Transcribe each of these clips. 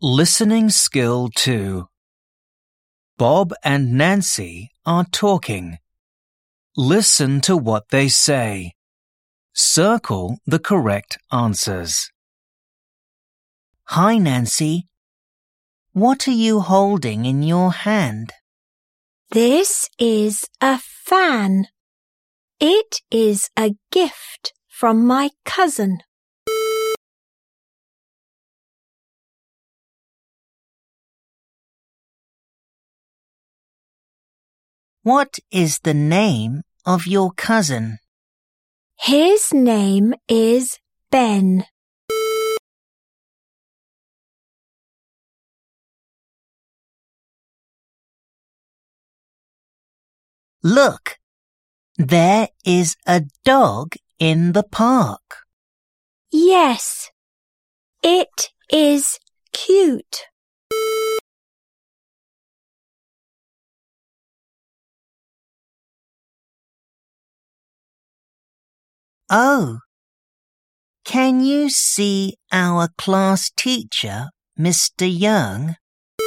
Listening Skill 2. Bob and Nancy are talking. Listen to what they say. Circle the correct answers. Hi, Nancy. What are you holding in your hand? This is a fan. It is a gift from my cousin. What is the name of your cousin? His name is Ben. Look, there is a dog in the park. Yes, it is cute. Oh, can you see our class teacher, Mr. Young?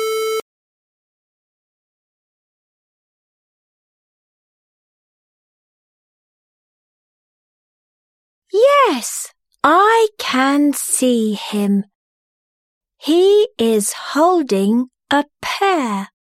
Yes, I can see him. He is holding a pear.